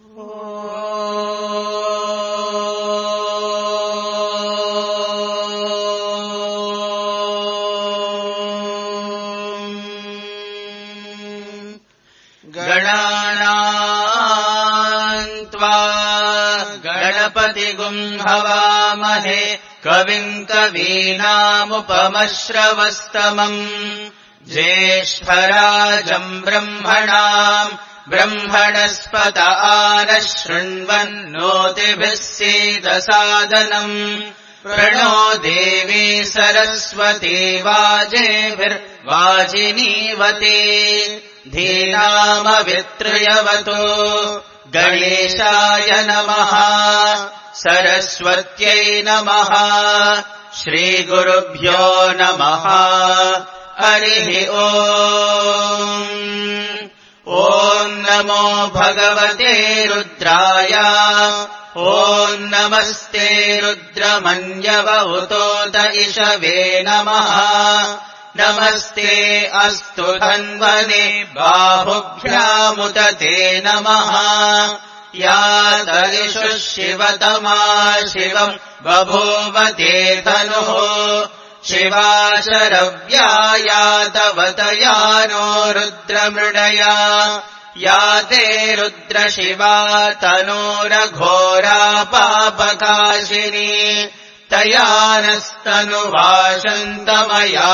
हवामहे कविम् कवीनामुपमश्रवस्तमम् ज्येष्ठराजम् ब्रह्मणाम् ब्रह्मणस्पत आनः शृण्वन्नोतिभिः सीदसादनम् प्रणो देवी सरस्वती वाजेभिर्वाजिनीवती धीनामवित्रयवतो गणेशाय नमः सरस्वत्यै नमः श्रीगुरुभ्यो नमः हरिः ॐ नमो भगवते रुद्राय ॐ नमस्ते रुद्रमन्यवहुतोत इषवे नमः नमस्ते अस्तु धन्वने बाहुभ्यामुत ते नमः यादयिषुः शिवतमा शिवम् बभूवते तनुः शिवा शरव्यायातवतया नो रुद्रमृडया याते रुद्रशिवा तनोरघोरा पापकाशिनी तया नस्तनुवाशन्तमया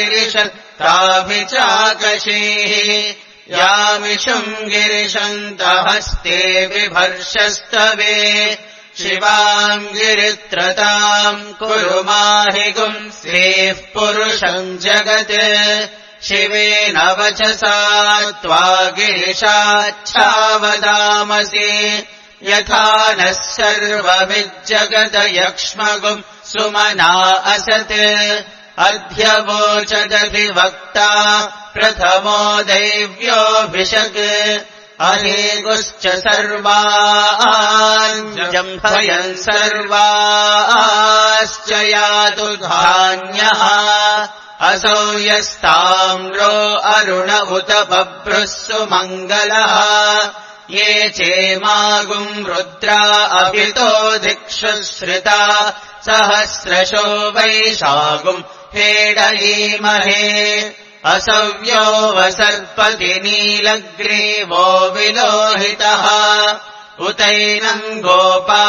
गिरिशताभिचाकशीः यामिषुम् गिरिशन्तहस्ते बिभर्षस्तवे शिवाम् गिरित्रताम् कुरु माहि गुंसेः पुरुषम् जगत् शिवेन वचसा त्वा गिरिशाच्छावदामसि यथा नः सर्वमिज्जगदयक्ष्मगुम् सुमना असत् अध्यवोचदधिवक्ता प्रथमो दैव्योऽभिषक् अहेगुश्च सर्वाञ्जम्भयन् सर्वाश्च यातु धान्यः असौ यस्ताम्रो अरुण उत बभ्रुः सुमङ्गलः ये चेमागुम् रुद्रा अभितो दिक्षुश्रिता सहस्रशो वैशागुम् हेडयीमहे असव्यो वसर्पति नीलग्रीवो विलोहितः उतैनम् गोपा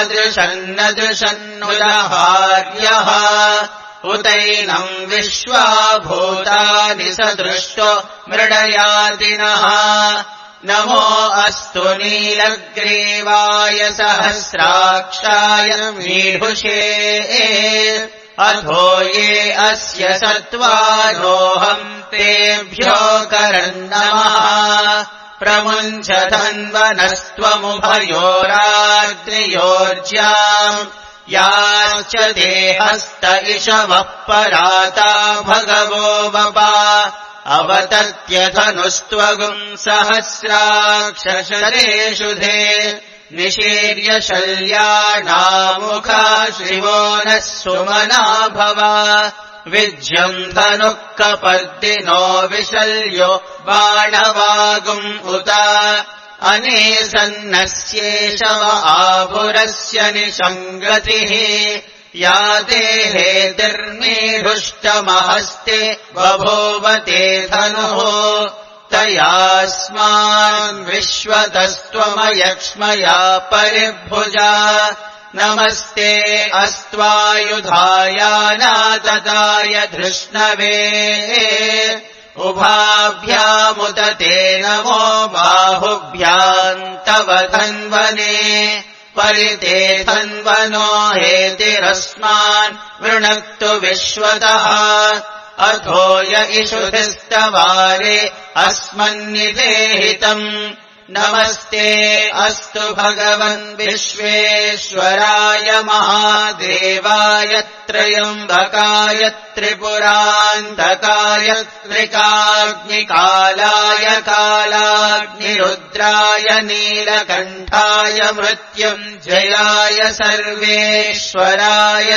अदृशन्नदृशन्नुदहार्यः उतैनम् विश्वा भूतानि सदृष्टो मृडयादिनः नमो अस्तु नीलग्रीवाय सहस्राक्षाय मीढुषे अधो ये अस्य सत्त्वानोऽहम् तेभ्यो करन्नमः प्रमुञ्च धन्वनस्त्वमुभयोराद्रियोर्ज्याम् याश्च देहस्त इषवः पराता भगवो वपा अवतत्यधनुस्त्वगुम् सहस्राक्षशरेषुधे निशीर्य शल्याणामुखा शिवो नः सुमना भव विज्यम् धनुः कपर्दिनो विशल्यो बाणवागुम् उत अनेसन्नस्येषव आभुरस्य निषङ्गतिः या देहेतिर्मीढुष्टमहस्ते बभूवते धनुः तयास्मान् विश्वतस्त्वमयक्ष्मया परिभुजा नमस्ते अस्त्वायुधायानातताय धृष्णवे उभाभ्यामुत ते नमो बाहुभ्याम् तव धन्वने परिते धन्वनो हेतिरस्मान् वृणक्तु विश्वतः अथो य इषुधिस्तवारे अस्मन्निदेहितम् नमस्ते अस्तु भगवन् विश्वेश्वराय महादेवाय त्र्यम्बकाय त्रिपुरान्तकाय त्रिकाग्निकालाय कालाग्निरुद्राय नीलकण्ठाय मृत्युञ्जयाय सर्वेश्वराय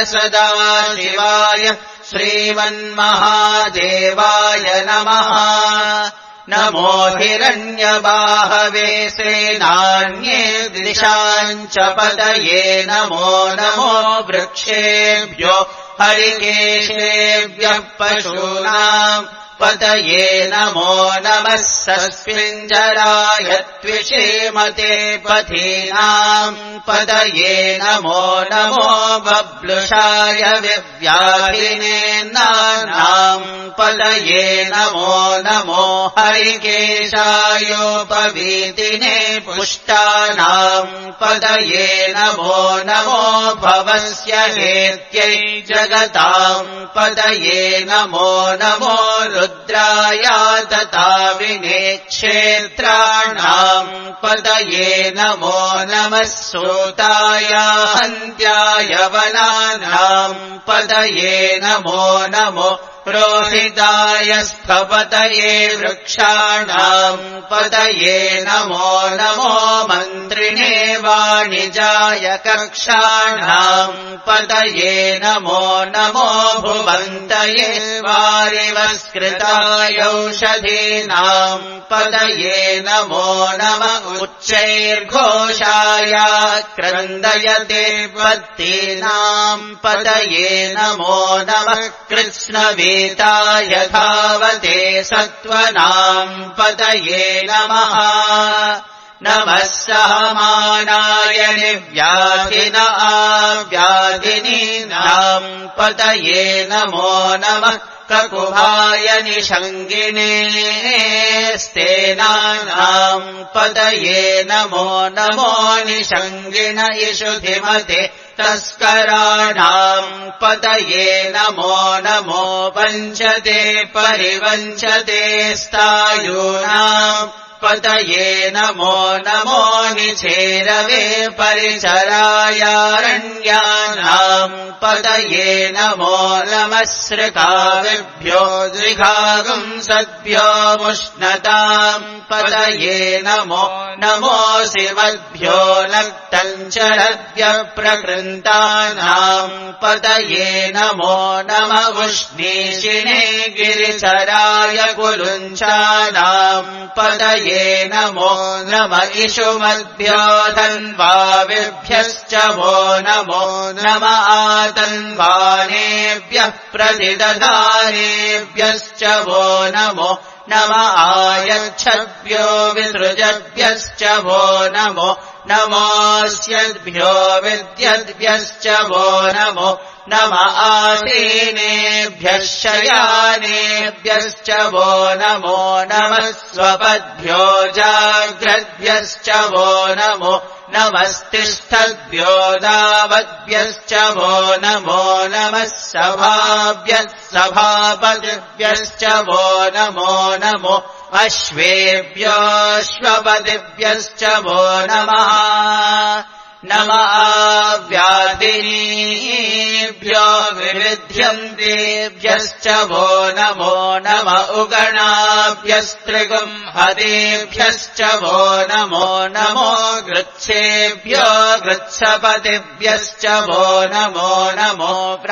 सदाशिवाय श्रीमन्महादेवाय नमः नमो हिरण्यबाहवे सेनान्ये दिशाञ्च पतये नमो नमो वृक्षेभ्यो हरिकेशेभ्यः पशूनाम् पतये नमो नमः सस्मिञ्जराय त्विषेमते पथीनाम् पतये नमो नमो बब्लुषाय विव्याधिनेन्नानाम् पतये नमो नमो हरिकेशायोपवीतिने पुष्टानाम् पतये नमो नमो भवस्य हेत्यै जगताम् पतये नमो नमो रुद्राया दताविने क्षेत्राणाम् पतये नमो नमः सूताया हन्त्याय वनानाम् पतये नमो नमो रोहिताय स्थपतये वृक्षाणाम् पतये नमो नमो मन्त्रिणे वाणिजाय कक्षाणाम् पतये नमो नमो भुवन्तये वारिवस्कृताय औषधीनाम् पतये नमो नमः उच्चैर्घोषाय क्रन्दयते पत्तीनाम् पतये नमो नमः कृत्स्नवीताय धावते सत्त्वनाम् पतये नमः नमः सहमानाय निव्याधिना व्याधिनीनाम् पतये नमो नमः ककुभाय निषङ्गिने स्तेनानाम् पतये नमो नमो निषङ्गिन इषुधिमते तस्कराणाम् पतये नमो नमो वञ्चते परिवञ्चते स्तायूनाम् पतये नमो नमो निचेरवे परिचरायारण्यानाम् पतये नमो नमः सृकाविभ्यो द्विघागुम् सद्भ्यो मुष्णताम् पतये नमो नमोऽसिमद्भ्यो नक्तञ्चरद्भ्यप्रकृन्तानाम् पतये नमो नमः उष्णीषिणे गिरिचराय कुलुञ्चानाम् पतये नमो नम इषुमद्भ्यो धन्वाविभ्यश्च वो नमो नम आतन्वानेभ्यः प्रतिदधानेभ्यश्च वो नमो नम आयच्छद्भ्यो विसृजद्भ्यश्च वो नमो नमोऽस्यद्भ्यो विद्यद्भ्यश्च वो नमो नम आसीनेभ्यः शयानेभ्यश्च वो नमो नमः स्वपद्भ्यो जाग्रद्भ्यश्च वो नमो नमस्तिष्ठद्भ्यो दावद्भ्यश्च वो नमो नमः सभाभ्यः सभापतिभ्यश्च वो नमो नमो अश्वेभ्योऽश्वपतिभ्यश्च वो नमः नम व्याधिनीभ्यो विविध्यन्तेभ्यश्च वो नमो नम उगणाभ्यस्त्रिगुंहतेभ्यश्च वो नमो नमो गृच्छेभ्यो गृत्सपतिभ्यश्च वो नमो नमो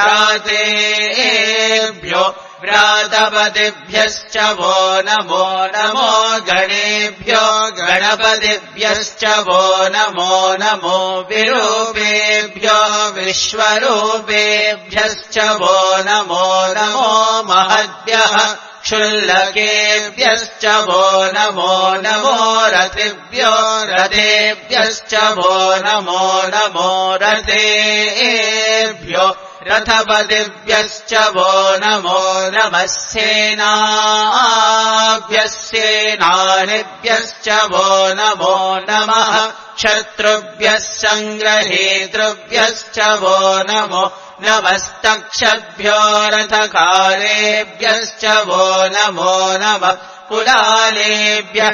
व्रातेभ्यो व्रातपतिभ्यश्च वो नमो नमो गणेभ्यो गणपतिभ्यश्च वो नमो नमो विरूपेभ्यो विश्वरूपेभ्यश्च वो नमो नमो महद्भ्यः क्षुल्लकेभ्यश्च वो नमो नमो रथिभ्यो रथेभ्यश्च वो नमो नमो रथेभ्यो रथपतिभ्यश्च वो नमो नमः सेनाभ्यः सेनानिभ्यश्च वो नमो नमः शत्रुभ्यः सङ्ग्रहेतृभ्यश्च वो नमो नमस्तक्षद्भ्यो रथकारेभ्यश्च वो नमो नमः कुलालेभ्यः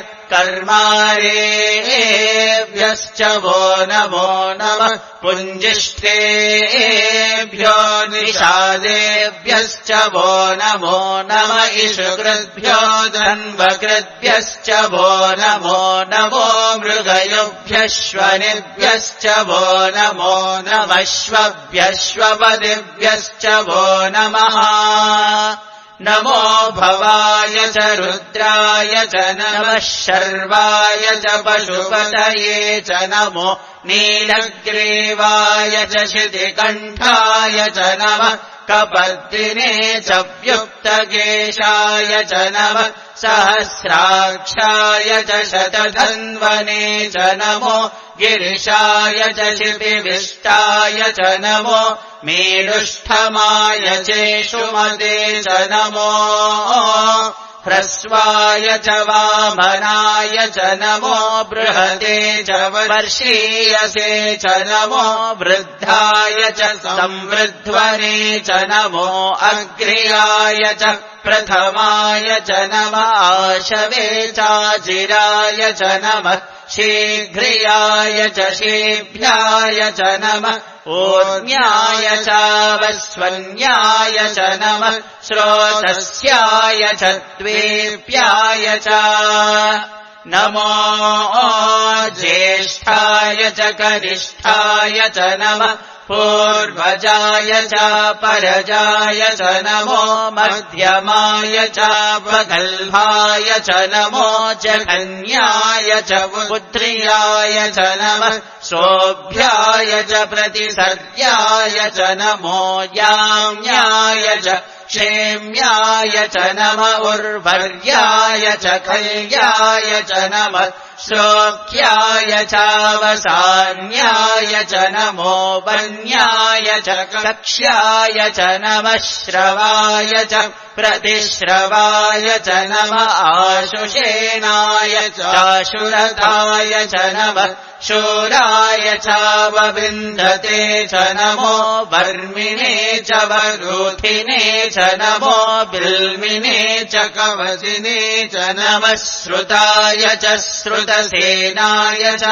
कर्मारेभ्यश्च वो नमो नमः पुञ्जिष्ठेभ्यो निषादेभ्यश्च वो नमो नम इषुकृद्भ्यो धन्वकृद्भ्यश्च वो नमो नमो मृगयुभ्यश्वनिभ्यश्च वो नमो नमः श्वभ्यश्वपतिभ्यश्च वो नमः नमो भवाय च रुद्राय च नमः शर्वाय च पशुपतये च नमो नीलग्रीवाय च शितिकण्ठाय च नमः कपर्दिने च व्युक्तकेशाय च नमः सहस्राक्षाय च शतधन्वने च नमो गिरिशाय च शितिविष्टाय च नमो मेरुष्ठमाय चेषुमते च नमो ह्रस्वाय च वामनाय च नमो बृहते च वर्षीयसे च नमो वृद्धाय च संवृध्वने च नमो अग्र्याय च प्रथमाय च नमः आशवे चाजिराय च नमः शीघ्रियाय च शीभ्याय च नमः ऊर्ण्याय चावस्वन्याय च नमः श्रोतस्याय च द्वेप्याय च नमो ज्येष्ठाय च कनिष्ठाय च नमः पूर्वजाय च परजाय च नमो मध्यमाय च प्रगल्भाय च नमो जघन्याय च पुत्र्याय च नमः शोभ्याय च प्रतिसर्याय च नमो याम्याय च क्षेम्याय च नमः उर्वर्याय च कल्याय च नमः श्लोक्याय चावसान्याय च नमो वन्याय च कक्ष्याय च नमः श्रवाय च प्रतिश्रवाय च नमः आशुषेणाय चाशुरताय च नमः शूराय चावविन्दते च नमो वर्मिणे च वरूथिने च नमो बिल्मिने च कवचिने च नमः श्रुताय च श्रुतसेनाय च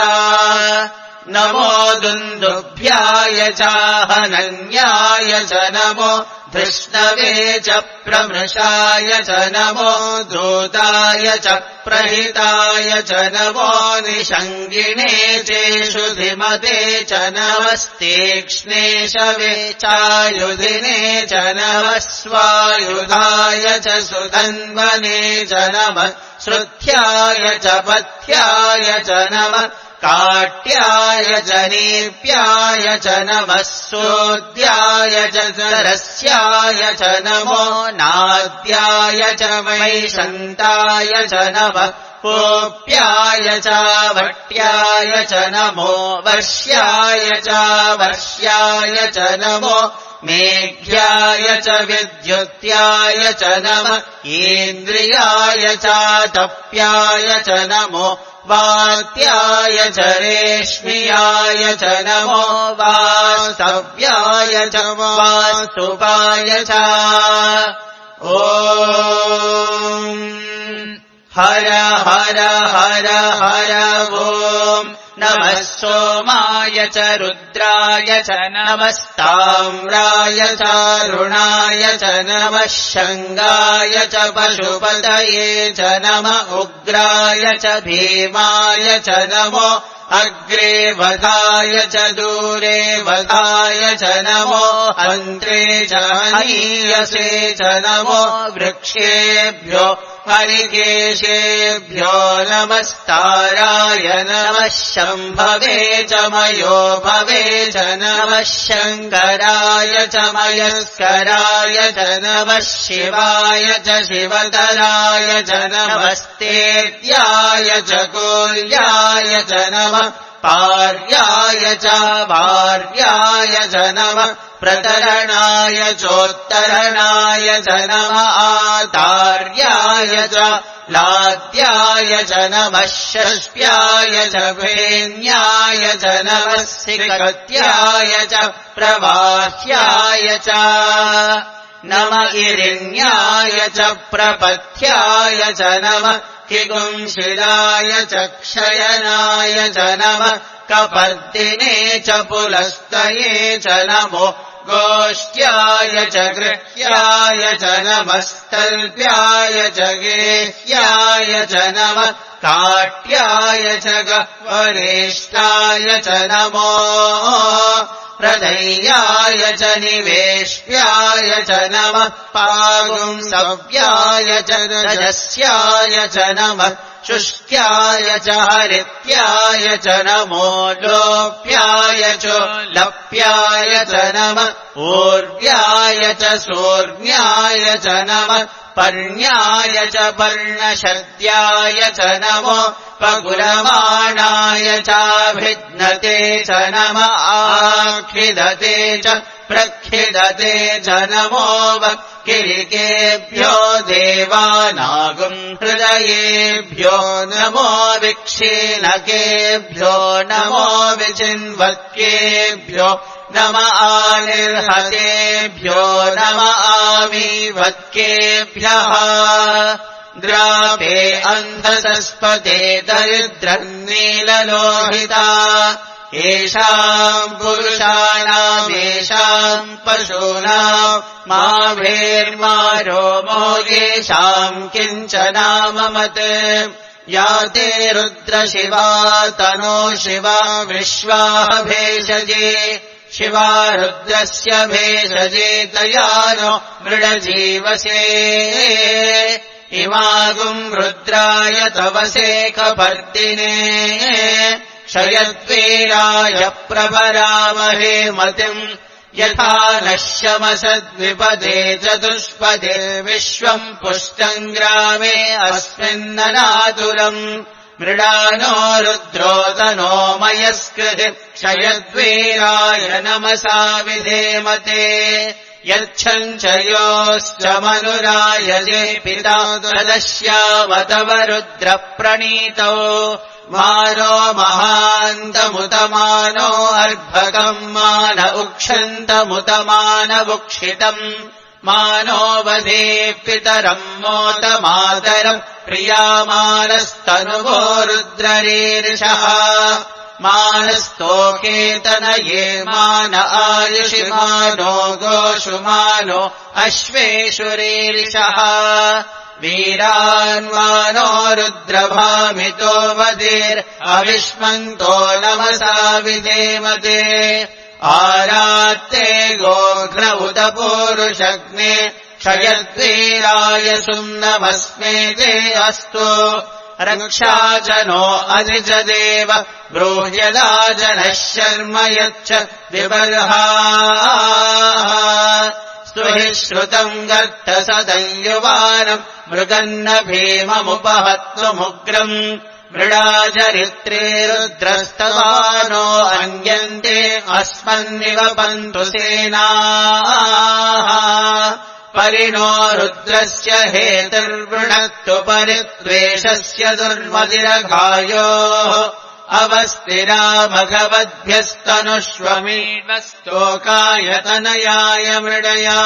नमो दुन्दुभ्याय चाहनन्याय च नमो धृष्णवे च प्रमृषाय च नमो दूताय च प्रहिताय च नमो निषङ्गिणे चेषुधिमते च नमस्तीक्ष्णे शवे चायुधिने च नमः स्वायुधाय च सुधन्वने च नमः श्रुत्याय च पथ्याय च नमः काट्याय च नीप्याय च नमः सोद्याय च सरस्याय च नमो नाद्याय च वैशन्ताय च नमः कोप्याय च भट्याय च नमो वर्ष्याय च वर्ष्याय च नमो मेघ्याय च विद्युत्याय च नमः इन्द्रियाय च तप्याय च नमो वात्याय च रेश्मियाय च नमो वास्तव्याय च वास्तुपाय च ॐ हर हर हर हर ॐ नमः सोमाय च रुद्राय च नमस्ताम्राय चारुणाय च नमः शङ्गाय च पशुपतये च नमः उग्राय च भीमाय च नमो अग्रे वधाय च दूरे वधाय च नमो अन्त्रे च हनीयसे च नमो वृक्षेभ्यो हरिकेशेभ्यो नमस्ताराय नमः शम्भवे च मयो भवे च नमः शङ्कराय च मयस्कराय च नमः शिवाय च शिवतराय च नमस्तेत्याय च कोल्याय च नमः पार्याय च भार्याय च नमः प्रतरणाय चोत्तरणाय च नमः आतार्याय च लाद्याय च नमः षष्ट्याय च भेन्याय च नमः सिकत्याय च प्रवाह्याय च नम इरिण्याय च प्रपथ्याय च नमः किगुंशिलाय च क्षयनाय च नमः कपर्दिने च पुलस्तये च नमो गोष्ट्याय च गृह्याय च नमस्तल्प्याय च गेह्याय च नमः काट्याय च गह्वरेष्ठाय च नमो प्रदय्याय च निवेश्याय च नमः पागुंसव्याय च रजस्याय च नमः शुष्क्याय च हरित्याय च नमो लोप्याय च लप्याय च नमः ऊर्व्याय च सूर्ण्याय च नमः पर्ण्याय च पर्णशद्याय च नमो पगुलमाणाय चाभिज्ञते च नमः आखिदते च प्रखिदते च नमो वक्किलिकेभ्यो देवानागुम् हृदयेभ्यो नमो विक्षीणकेभ्यो नमो विचिन्वत्केभ्यो नम आनिर्हतेभ्यो नम आमीवत्केभ्यः द्रापे अन्धसस्पते दरिद्रन्नीललोहिता येषाम् पुरुषाणामेषाम् पशूनाम् माभेर्मा रोमो येषाम् किञ्चनाममत् या ते रुद्रशिवा तनो शिवा विश्वाः भेषजे शिवा रुद्रस्य भेषजे तया नो मृडजीवसे इमागुम् रुद्राय तवसे कपर्दिने क्षयद्वीराय प्रभरामहे मतिम् यथा नश्यमसद्विपदे चतुष्पदे विश्वम् पुष्टम् ग्रामे अस्मिन्ननातुलम् मृडानो रुद्रोदनो मयस्कृति क्षयद्वीराय नमसा विधेमते यच्छञ्चयोश्च मनुरायजे पिता तदश्यावतव रुद्रप्रणीतौ मानो महान्तमुतमानो अर्भकम् मान उक्षन्तमुतमानवुक्षितम् मानो वधे पितरम् मोतमातरम् प्रियामानस्तनुवो रुद्ररीर्षः मानस्तोकेतनये मान आयुषि मानो गोषु मानो अश्वेषुरीर्षः वीरान्मानो रुद्रभामितो वदेर् अविष्मन्तो नमसा विधेमते आरात्ते गोघ्न उत पूरुषग्ने क्षयद्वीराय सुम्नमस्मे ते अस्तु रक्षाजनो अधिजदेव ब्रूह्यदा जनः शर्म यच्छ विबर्हा स्तुहि श्रुतम् गर्तसदंयुवानम् मृगन्न भीममुपहत्वमुग्रम् मृडाचरित्रे रुद्रस्तवानो अन्यन्ते अस्मन्निव पन्तु सेनाः परिणो रुद्रस्य हेतुर्वृणक्तु परिद्वेषस्य दुर्मदिरघायोः अवस्तिरा भगवद्भ्यस्तनुष्वमीवस्तोकाय मृडया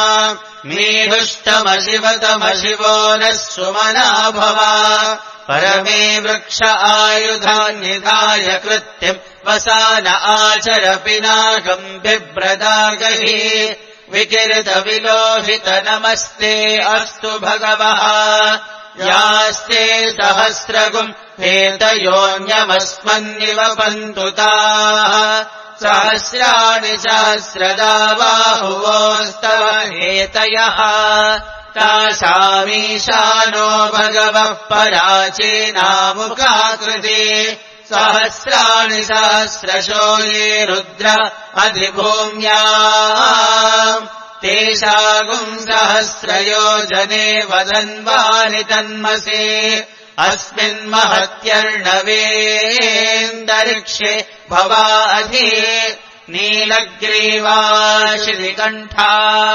मीहुष्टमशिवतमशिवो नः सुमना भवा परमे वृक्ष आयुधान्निधाय कृत्यम् वसान आचर पिनाकम् बिभ्रदागहि विकिरितविलोहित नमस्ते अस्तु भगवः यास्ते सहस्रगुम् हेतयोऽन्यमस्मन्निव पन्तु ताः सहस्राणि सहस्रदा बाहुवोस्तव हेतयः तासामीशानो भगवः पराचीनामुखाकृति सहस्राणि सहस्रशो ये रुद्र अधिभूम्या तेषागुम् सहस्रयोजने वदन्वानि तन्मसे अस्मिन्महत्यर्णवेन्दरिक्षे भवा अधि नीलग्रीवा श्रीकण्ठा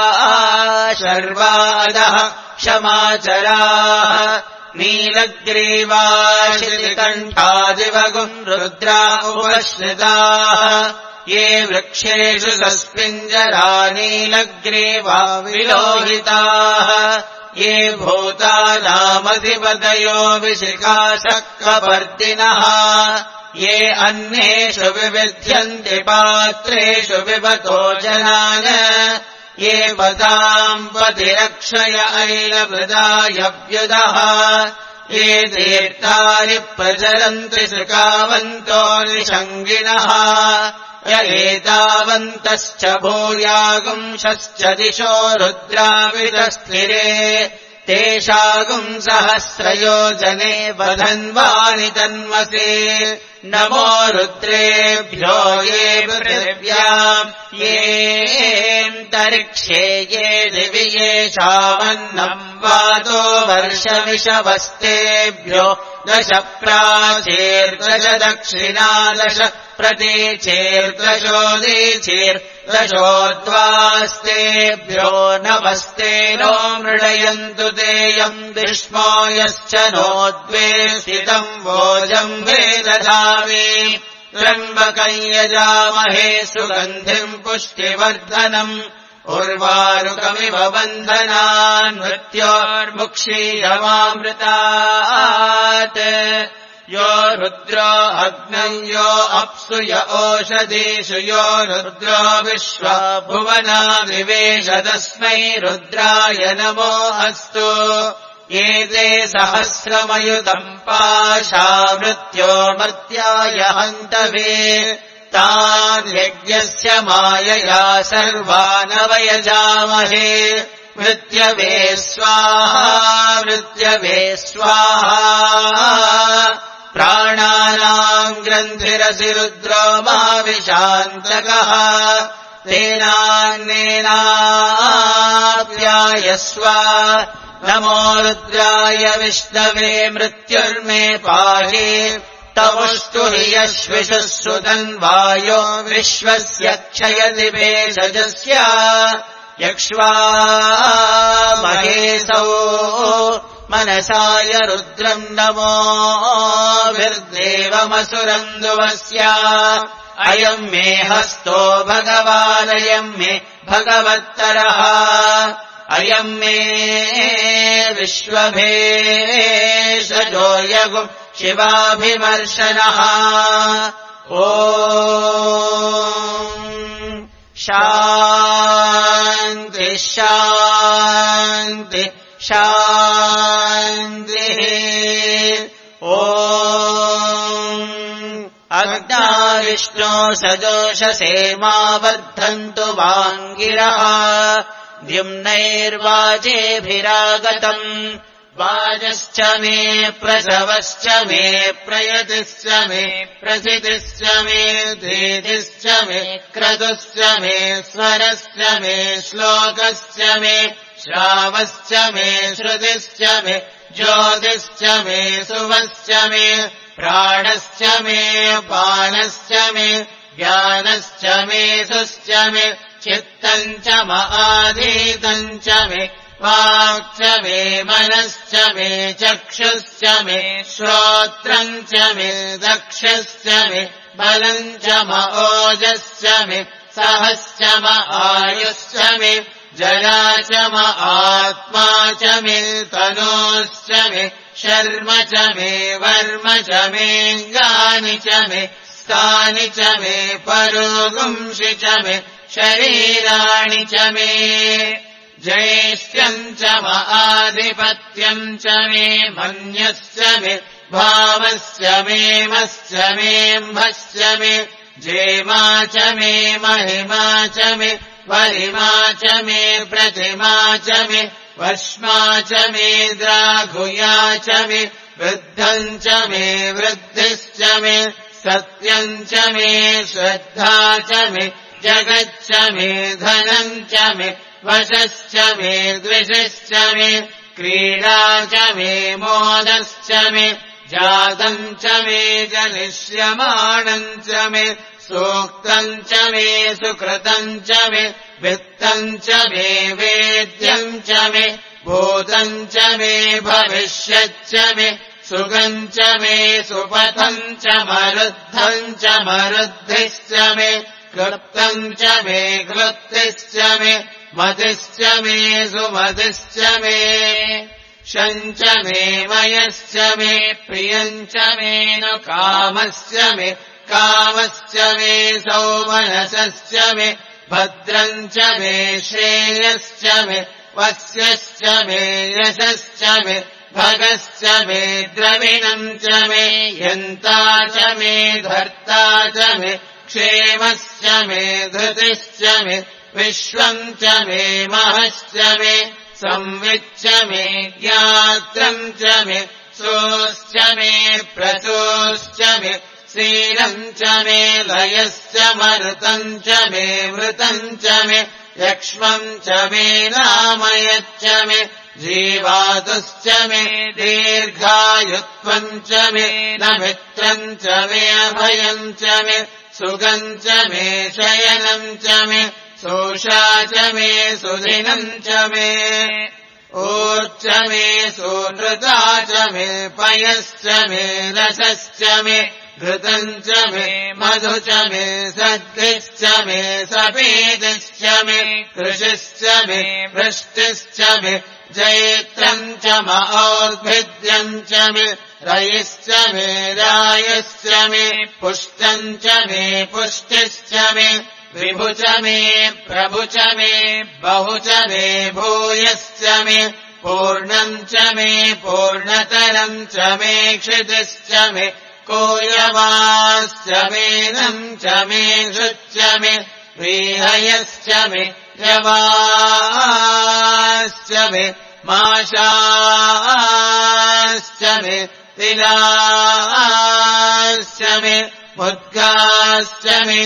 शर्वादः क्षमाचराः नीलग्रीवा श्रीकण्ठादिवगुम् रुद्रा उपश्रिताः ये वृक्षेषु सस्मिञ्जरा नीलग्रीवा विलोहिताः ये भूतानामधिपतयो विशिखाशक्कपर्दिनः ये अन्येषु विविध्यन्ति पात्रेषु विवतो जनान ये पदाम् पतिरक्षय ऐलवृदायव्युदः ये तीर्थानि प्रचरन्ति सुकावन्तो निषङ्गिणः य एतावन्तश्च भूयागुंशश्च दिशो रुद्रावितस्थिरे तेषागुम् सहस्रयोजने वधन्वानि तन्मसे नमो रुद्रेभ्यो ये पृथिव्याम् येऽन्तरिक्षे ये दिवि येषामन्नम् वातो वर्षविषवस्तेभ्यो दश प्राचीर्दश दक्षिणादश प्रतीचीर्दशोदीचीर्दशोद्वास्तेभ्यो नमस्ते नो मृडयन्तु तेयम् विष्मो यश्च नोद्वे स्थितम् वोजम् वेदधामि त्र्यम्बकम् यजामहे सुगन्धिम् पुष्टिवर्धनम् उर्वारुकमिव बन्धनान् मृत्योर्मुक्षीयमामृतात् यो रुद्रो अग्नम् यो अप्सु य ओषधीषु यो रुद्रो विश्वा भुवना विवेश तस्मै रुद्राय नमो अस्तु एते सहस्रमयुतम् पाशा मृत्योर्मर्त्याय हन्तवे तान् यज्ञस्य मायया सर्वानवयजामहे मृत्यवे स्वाहा मृत्यवे स्वाहा प्राणानाम् ग्रन्थिरसि रुद्रो मा विशान्तकः तेनान्नेनाप्यायस्व नमो रुद्राय विष्णवे मृत्युर्मे पाहि तमुस्तु हि यश्विषुः सुतन्वायो विश्वस्य क्षयति भेषजस्य यक्ष्वा महेशौ मनसाय रुद्रम् नमो विर्देवमसुरन्दुवस्य अयम् मे हस्तो भगवानयम् मे भगवत्तरः अयम् मे विश्वभेषजो यगुम् शिवाभिमर्शनः ॐ शान्ति शान्ति शान्तिः ॐ अग्ना विष्णो सजोषसे मा वर्धन्तु वाङ्गिरः द्युम्नैर्वाजेभिरागतम् वाजश्च मे प्रसवश्च मे प्रयतिश्च मे प्रसितिश्च मे धीतिश्च मे क्रतुश्च मे स्वरश्च मे श्लोकश्च मे श्रावश्च मे श्रुतिश्च मे ज्योतिश्च मे सुवश्च मे प्राणश्च मे पानश्च मे ज्ञानश्च मे सुश्च मे चित्तम् च महाधीतम् च मे वाक् च मे मनश्च मे चक्षुश्च मे श्रोत्रम् च मे दक्षश्च मे बलम् च ओजश्च मे सहश्च आयुश्च मे जला च आत्मा च मे तनोश्च मे शर्म च मे वर्म च मेऽङ्गानि च मे स्तानि च मे परोगुंषि च मे शरीराणि च मे ज्येष्ठ्यम् च आधिपत्यम् च मे मन्यश्च मे भावश्च मे मश्च मेऽम्भश्च मे जेमा च मे महिमा च मे वरिमा च मे प्रतिमा च मे वश्मा च मे द्राघुया च मे वृद्धम् च मे वृद्धिश्च मे सत्यम् च मे श्रद्धा च मे जगच्च मे धनम् च मे वशश्च मे द्विषश्च मे क्रीडा च मे मोदश्च मे जातम् च मे जनिष्यमाणम् च मे सूक्तम् च मे सुकृतम् च मे वित्तम् च मे वेद्यम् च मे भूतम् च मे भविष्यच्च मे सुगम् च मे सुपथम् च मरुद्धम् च मरुद्धिश्च मे क्लृप्तम् च मे क्लृप्तिश्च मे मतिश्च मे सुमतिश्च मे शम् च मे मयश्च मे प्रियम् च मे नु कामश्च मे कामश्च मे सौमनसश्च मे भद्रम् च मे श्रेयश्च मे वस्यश्च मे यशश्च मे भगश्च मे द्रविणम् च मे यन्ता च मे धर्ता च मे क्षेमश्च मे धृतिश्च मे विश्वम् च मे महश्च मे संविच्च मे ज्ञात्रम् च मे सोश्च मे प्रसोश्च मे शीलम् च मे लयश्च मरुतम् च मे मृतम् च मे यक्ष्मम् च मे नामयच्च मे जीवातुश्च मे दीर्घायुत्वम् च मे न मित्रम् च मे अभयम् च मे सुगम् च मे शयनम् च मे सोषा च मे सुदिनम् च मे ऊर्च मे सुनृता च मे पयश्च मे रसश्च मे घृतम् च मे मधु च मे सद्भिश्च मे सपेदिश्च मे कृषिश्च मे वृष्टिश्च मे जैत्रम् च मौर्भिद्यम् च मे रयिश्च मे रायश्च मे पुष्टम् च मे पुष्टिश्च मे विभु च मे प्रभु च मे बहु च मे भूयश्च मे पूर्णम् च मे पूर्णतरम् च मे क्षितिश्च मे कोयवाश्च मेनम् च मे हृच्च मे व्रीहयश्च मे यवाश्च मे माशाश्च मे तिलाश्च मे मुद्गाश्च मे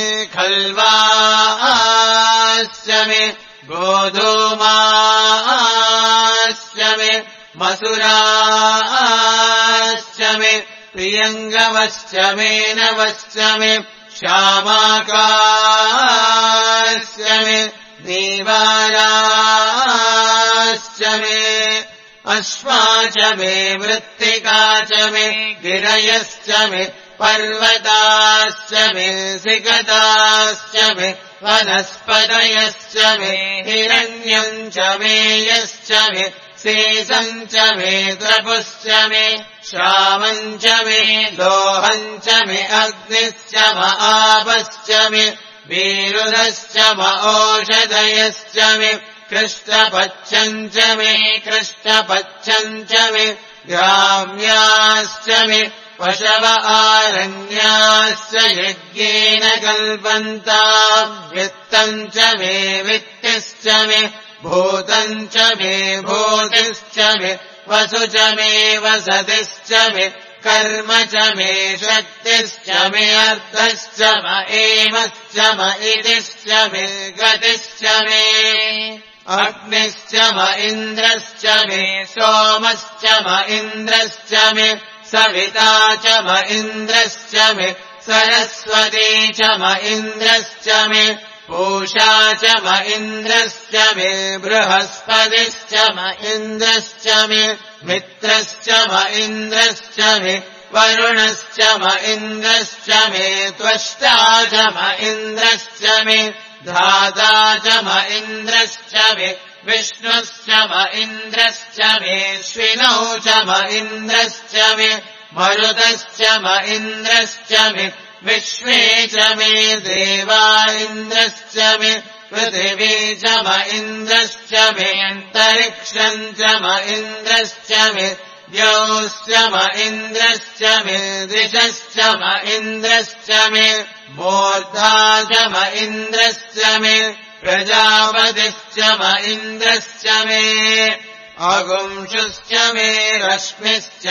खल्वाश्च मे गोधूमाश्च मे मसुराश्च मे प्रियङ्गवश्च मे नवश्च मे श्यामाकाश्च मे नीवाराश्च मे अश्वा च मे मृत्तिका च मे गिरयश्च मे पर्वताश्च मे सिकताश्च मे वनस्पतयश्च मे हिरण्यम् च मे यश्च मे शेषम् च मे द्रपुश्च मे श्यामम् च मे लोहम् च मे अग्निश्च म आपश्च मे वीरुरश्च म ओषधयश्च मे कृष्णपच्छम् च मे कृष्णपच्छम् च मे ग्राम्याश्च मे पशव आरण्याश्च यज्ञेन कल्पन्ताम् वित्तम् च मे वित्तिश्च मे भूतम् च मे भूतिश्च मे वसु च मे वसतिश्च मे कर्म च मे शक्तिश्च मे अर्थश्च म एमश्च म इतिश्च मे गतिश्च मे अग्निश्च म इन्द्रश्च मे सोमश्च म इन्द्रश्च मे सविता च म इन्द्रश्च मे सरस्वती च म इन्द्रश्च मे पूषा च म इन्द्रश्च मे बृहस्पतिश्च म इन्द्रश्च मे मित्रश्च म इन्द्रश्च मे वरुणश्च म इन्द्रश्च मे त्वष्टा च म इन्द्रश्च मे धाता च म इन्द्रश्च मे विष्णुश्च म इन्द्रश्च मे श्विनौ च म इन्द्रश्च मे मरुतश्च म इन्द्रश्च मे विश्वे च मे देवा इन्द्रश्च मे पृथिवी च म इन्द्रश्च मे अन्तरिक्षम् च म इन्द्रश्च मे द्यौश्च म इन्द्रश्च मे दिशश्च म इन्द्रश्च मे मूर्धा च म इन्द्रश्च मे प्रजापतिश्च म इन्द्रश्च मे अगुंशुश्च मे रश्मिश्च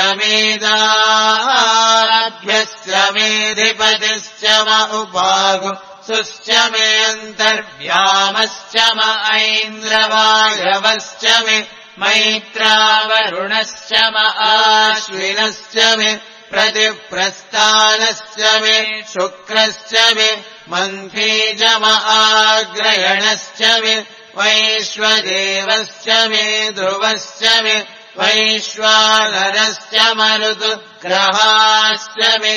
मेधाभ्यश्च मेऽधिपतिश्च म उपागुंसुश्च मे अन्तर्व्यामश्च म ऐन्द्रवायवश्च मे मैत्रावरुणश्च म आश्विनश्च मे प्रतिप्रस्थानश्च मे शुक्रश्च मे मन्थी च म आग्रयणश्च मे वैश्वदेवश्च मे ध्रुवश्च मे वैश्वानरश्च मरुतुग्रहाश्च मे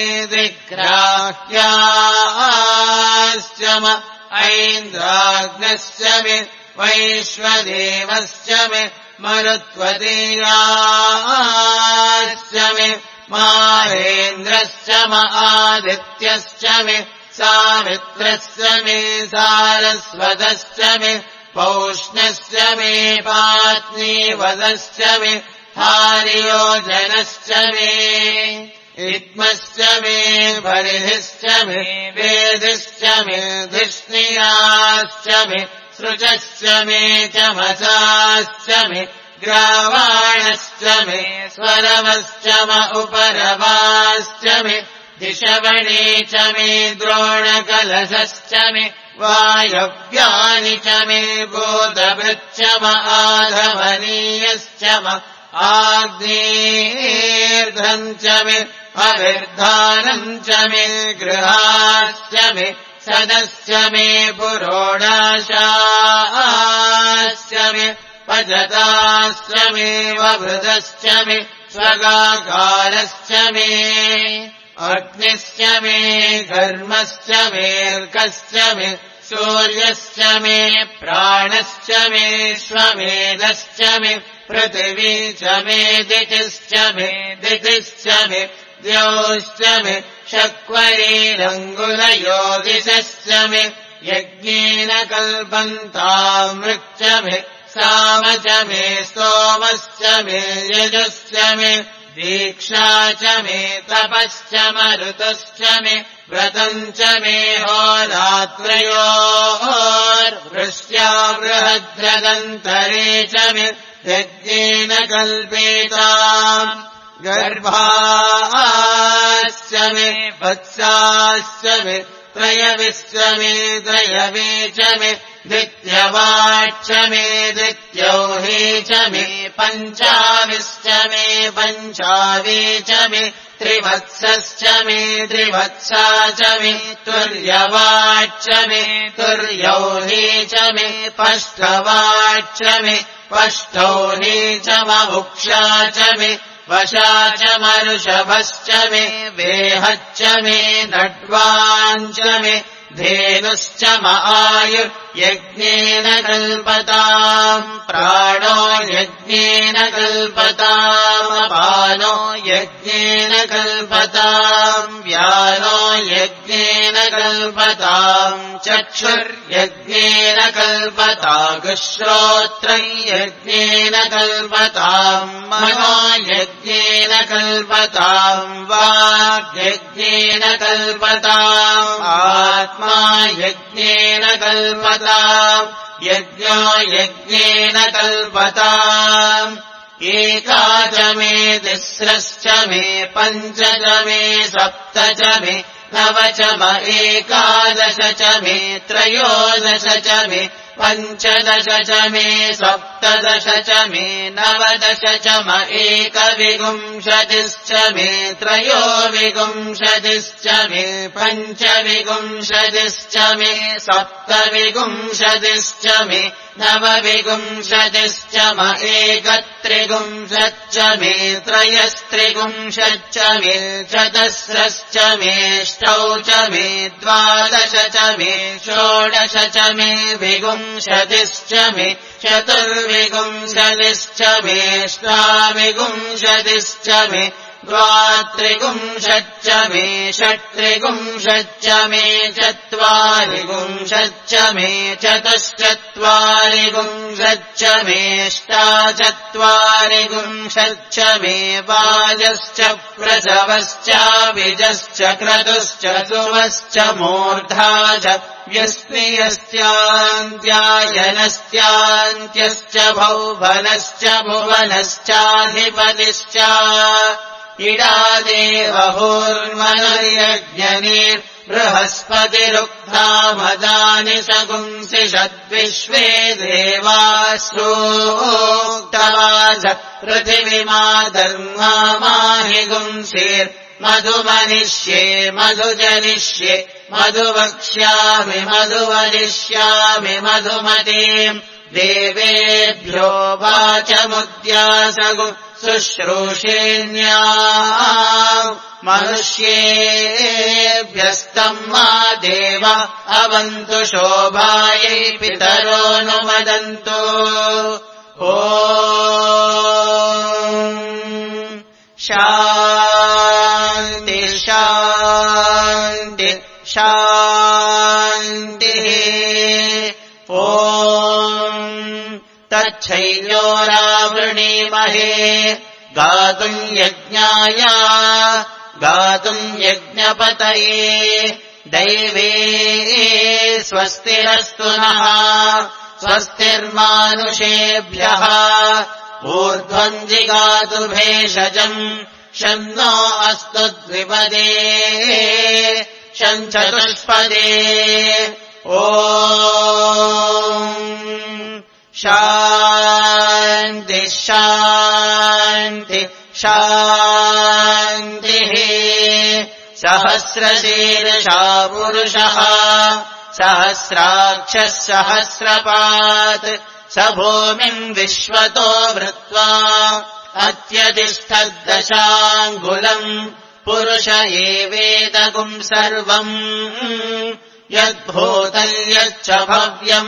दिग्राह्याश्च म ऐन्द्राग्नश्च मे वैश्वदेवश्च मे मरुत्वतीयाश्च मे माहेन्द्रश्च म आदित्यश्च मे सामित्रश्च मे सारस्वतश्च मे पौष्णश्च मे पात्नीवदश्च मे हार्योजनश्च मे इत्मश्च मे परिधिश्च मे वेदिश्च मे धिष्णियाश्च मे सृजश्च मे चमसाश्च मे ग्रावाणश्च मे स्वरवश्च म उपरवाश्च मे दिशवणे च मे द्रोणकलशश्च मे वायव्यानि च मे बोधभृच्च म आधमनीयश्च म आग्नेर्ध्रम् च मे अविर्धानम् च मे गृहाश्च मे सदश्च मे पुरोडाशाश्च मे पजताश्च मे वभृतश्च मे स्वगाकारश्च मे अग्निश्च मे घर्मश्च मेऽर्कश्च मे सूर्यश्च मे प्राणश्च मे श्वमेधश्च मे पृथिवी च मे दितिश्च मे द्यौश्च मे शक्वरीरङ्गुलयोदिशश्च मे यज्ञेन कल्पन्तामृच्च मे साम च मे स्तोमश्च मे यजुश्च मे दीक्षा च मे तपश्च मरुतश्च मे व्रतम् च मे होरात्रयोर्वृष्ट्या बृहद्रदन्तरे च मे यज्ञेन कल्पेताम् गर्भाश्च मे वत्साश्च मे त्रयविश्च मे त्रयवे च मे द्वितीयवाच्च मे द्वितीयौहे च मे पञ्चाविश्च मे पञ्चावे च मे त्रिवत्सश्च मे त्रिवत्सा च मे तुर्यवाच्च मे तुर्यौहे च मे पष्टवाच्च मे पष्टौहे च ममुक्षा च मे वशा च मरुषभश्च मे वेहच्च मे नड्वाञ्च मे धेनुश्च म आयुर्यज्ञेन कल्पताम् प्राणो यज्ञेन कल्पताम् अपानो यज्ञेन कल्पताम् व्यानो यज्ञेन कल्पताम् चक्षुर्यज्ञेन कल्पतागुश्रोत्रम् यज्ञेन कल्पताम् मनो यज्ञेन कल्पताम् वाग्यज्ञेन कल्पताम् आत्मा यज्ञेन कल्पताम् यज्ञो यज्ञेन कल्पताम् एका च मे तिस्रश्च मे पञ्च च मे सप्त च मे नव च म एकादश च मे त्रयोदश च मे पञ्चदश च मे सप्तदश च मे नवदश च म एकविंशतिश्च मे त्रयोविंशतिश्च मे पञ्चविंशतिश्च मे सप्तविंशतिश्च मे नवविंशतिश्च म एकत्रिंशच्च मे त्रयस्त्रिंशच्च मे चतस्रश्च मेष्टौ च मे द्वादश च मे षोडश च मे विंशतिश्च मे चतुर्विंशतिश्च मेष्टाविंशतिश्च मे द्वात्रिंशच्च मे षट्त्रिंशच्च मे चत्वारिंशच्च मे चतुश्चत्वारिंशच्च मेष्टाचत्वारिंशच्च मे वाजश्च प्रसवश्च बीजश्च क्रतुश्च सुवश्च मूर्धा च व्यस्मियस्यान्त्यायनस्यान्त्यश्च भौवनश्च भुवनश्चाधिपतिश्च इडादेवहोर्मनुर्यज्ञनीर्बृहस्पतिरुक्थामदानि सगुंसि षद्विश्वे देवासूक्तवाच पृथिवीमाधर्मा माहि गुंसीर्मधुमनिष्ये मधुजनिष्ये मधुवक्ष्यामि मधुवदिष्यामि मधुमतीम् देवेभ्यो वाचमुद्यासगु शुश्रूषेण्या मनुष्येभ्यस्तम् मा देव अवन्तु शोभायै पितरोऽनुमदन्तु ॐ शान्ति शान्ति शान्तिः ॐ तच्छैलोरावृणीमहे गातुम् यज्ञाय गातुम् यज्ञपतये दैवे स्वस्तिरस्तु नः स्वस्तिर्मानुषेभ्यः ऊर्ध्वम् जिगातु भेषजम् शन्नो अस्तु द्विपदे शञ्चतुष्पदे ॐ शान्ति शान्ति शान्तिः सहस्रशीर्षा पुरुषः सहस्राक्षः सहस्रपात् स भूमिम् विश्वतो वृत्वा अत्यतिष्ठद्दशाङ्गुलम् पुरुष एवेदगुम् सर्वम् यद्भूतम् यच्च भव्यम्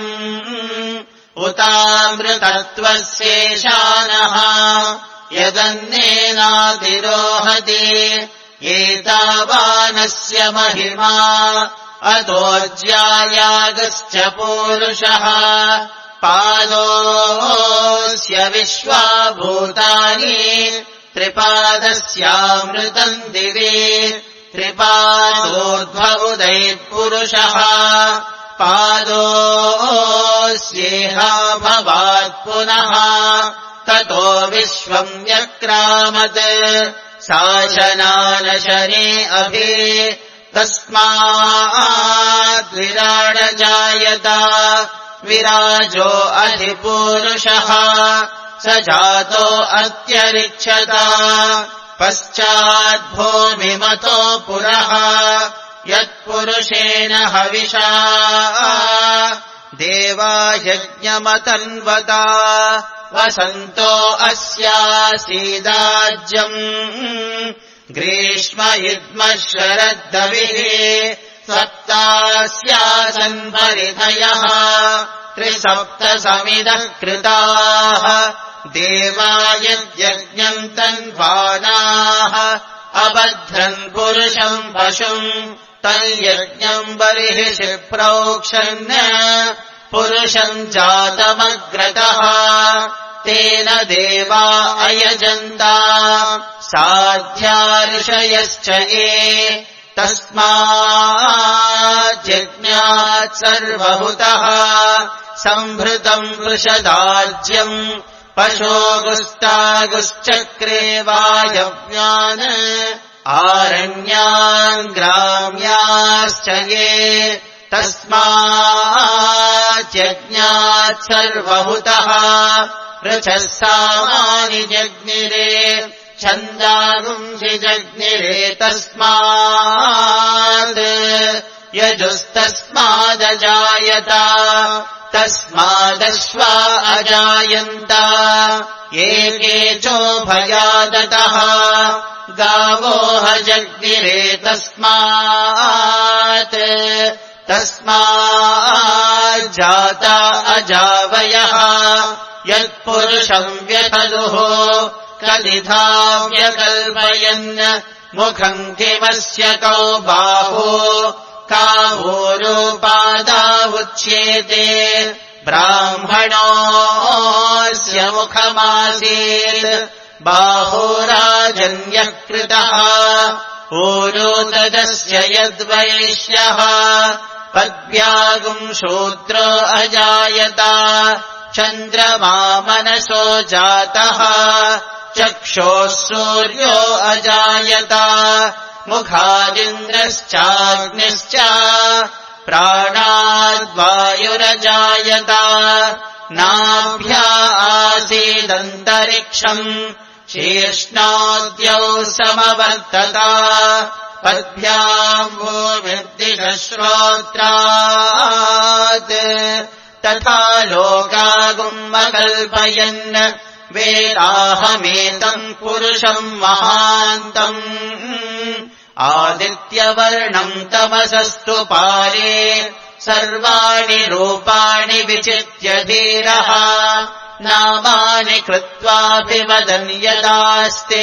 उतामृतत्वस्येषानः यदन्नेनातिरोहति एतावानस्य महिमा अतोऽज्यायागश्च पूरुषः पादोऽस्य विश्वाभूतानि त्रिपादस्यामृतम् दिवे त्रिपादोर्ध्व उदैत्पुरुषः पादोऽस्येहाभवात् पुनः ततो विश्वम् व्यक्रामत् शासनानशने अभि तस्माद्विराडजायत विराजो अधिपूरुषः स जातो अत्यरिक्षत पश्चाद्भूमिमतो पुरः यत्पुरुषेण हविषा देवा यज्ञमतन्वता वसन्तो अस्यासीदाज्यम् ग्रीष्म युग्मः शरद्दविः सप्तास्यासन् परिधयः त्रिसप्तसमिदः कृताः देवा यज्ञम् तन्वानाः अबध्रन् पुरुषम् पशुम् तल्यज्ञम् बर्हिषि प्रोक्षन् पुरुषम् जातमग्रतः तेन देवा अयजन्ता साध्या ऋषयश्च ये तस्माज्जज्ञात् सर्वहुतः सम्भृतम् वृषदाज्यम् पशोगुस्तागुश्चक्रे वायव्यान् आरण्यान् ग्राम्याश्च ये तस्माज्जज्ञात् सर्वहुतः ऋचः सामानि जज्ञिरे छन्दागुंसि जज्ञिरे तस्मात् यजुस्तस्मादजायत तस्मादश्वा अजायन्त एके चोभयादतः गावोह जज्ञिरे तस्माज्जाता अजावयः यत्पुरुषम् व्यखलुः कलिधा व्यकल्पयन् मुखम् किमस्य कौ बाहो कावोरुपादा उच्येते ब्राह्मणोऽस्य मुखमासीत् बाहोराजन्यः कृतः ऊरोदस्य यद्वैश्यः पद्भ्यागुम् शूद्रो अजायत चन्द्रमा मनसो जातः चक्षोः सूर्यो अजायत मुखादिन्द्रश्चाग्निश्च प्राणाद्वायुरजायत नाभ्या आसीदन्तरिक्षम् शीर्ष्णाद्यौ समवर्तत पद्भ्याम् भूमिर्दिशश्रोत्रात् तथा लोकागुम्मकल्पयन् वेदाहमेतम् पुरुषम् महान्तम् आदित्यवर्णम् तमसस्तु पारे सर्वाणि रूपाणि विचित्य धीरः नामानि कृत्वाभिवदन् यदास्ते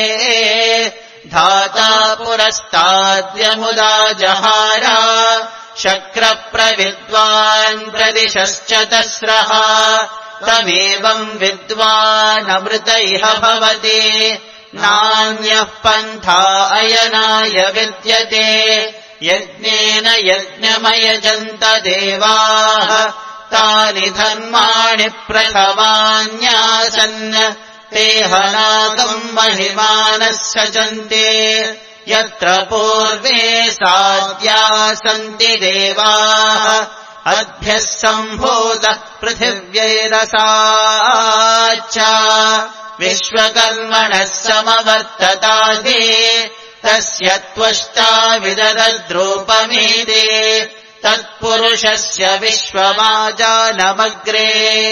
धाता पुरस्ताद्यमुदा जहार शक्रप्रविद्वान् प्रदिशश्च तस्रः तमेवम् विद्वानमृत इह भवति नान्यः पन्था अयनाय विद्यते यज्ञेन यज्ञमयजन्त देवाः तानि धर्माणि प्रथमान्यासन् ते हनाकम् महिमानः सजन्ते यत्र पूर्वे साद्या सन्ति देवाः अद्भ्यः सम्भूतः पृथिव्यैरसाच्च विश्वकर्मणः समवर्तताते तस्य त्वष्टा विददद्रूपमेते तत्पुरुषस्य विश्वमाजानमग्रे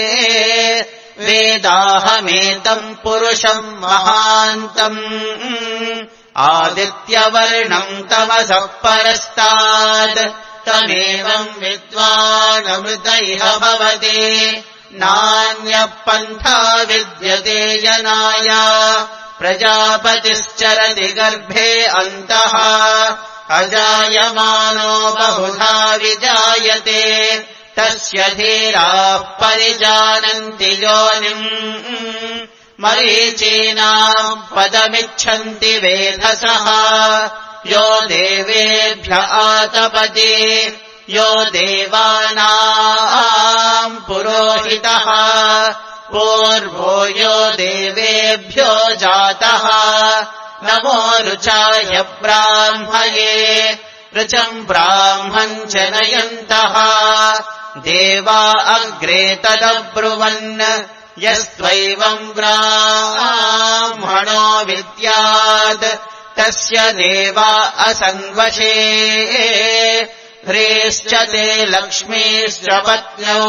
वेदाहमेतम् पुरुषम् महान्तम् आदित्यवर्णम् तमसः परस्तात् तमेवम् विद्वानमृत इह भवति नान्यः पन्था विद्यते जनाय प्रजापतिश्चरति गर्भे अन्तः अजायमानो बहुधा विजायते तस्य धीराः परिजानन्ति योनिम् मरीचीनाम् पदमिच्छन्ति वेधसः यो देवेभ्य आतपति यो देवानाम् पुरोहितः पूर्वो यो देवेभ्यो जातः नमो ऋचाय ब्राह्मये ऋचम् ब्राह्मम् जनयन्तः देवा अग्रे तदब्रुवन् यस्त्वैवम् ब्राह्मणो विद्यात् तस्य देवा असन्वशे ह्रीश्च ते लक्ष्मीश्च पत्न्यो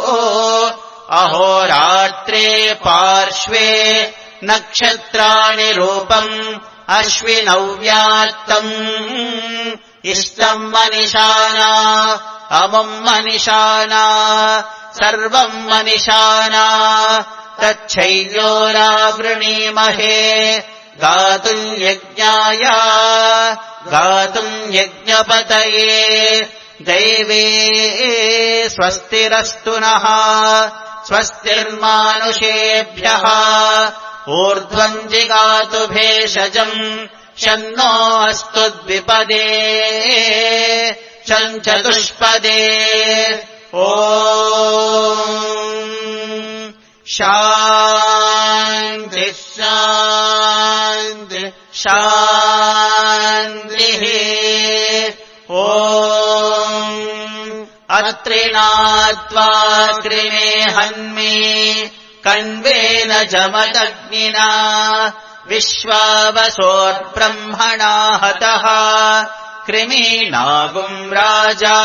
अहोरात्रे पार्श्वे नक्षत्राणि रूपम् अश्विनौ व्यात्तम् इष्टम् मनिषाना अमुम् मनिषाना सर्वम् मनिषाना तच्छैल्योरावृणीमहे गातुम् यज्ञाय गातुम् यज्ञपतये दैवे स्वस्तिरस्तु नः स्वस्तिर्मानुषेभ्यः ऊर्ध्वम् जिगातु भेषजम् शन्नो अस्तु द्विपदे चतुष्पदे ॐ शान्ति शान्ति शान्तिः ॐ अत्रिणात्वा कृमे हन्मे कण्वेन जमदग्निना विश्वावसोर्ब्रह्मणा हतः कृमीनागुम् राजा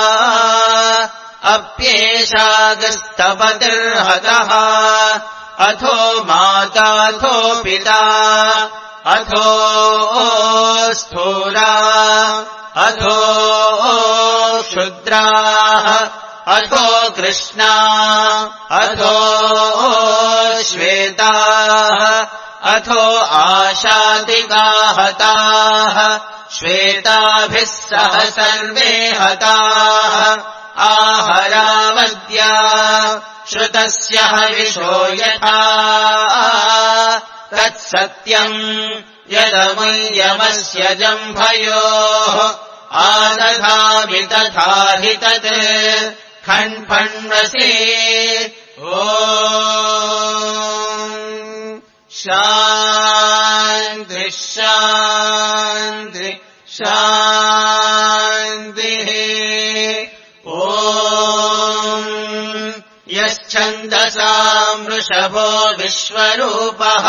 अप्येषागस्तपतिर्हतः अथो माताथो पिता अथो स्थूला अथो क्षुद्राः अथो कृष्णा अथो श्वेताः अथो आशादिकाः हताः श्वेताभिः सह सर्वे हताः आहरावद्या श्रुतस्य हविषो यथा तत्सत्यम् यदमुयमस्य जम्भयोः आदधामि तथा हि तत् खण्फण्वसि ॐ शान्ति शान्ति शान्तिः ॐ यश्छन्दसाम् वृषभो विश्वरूपः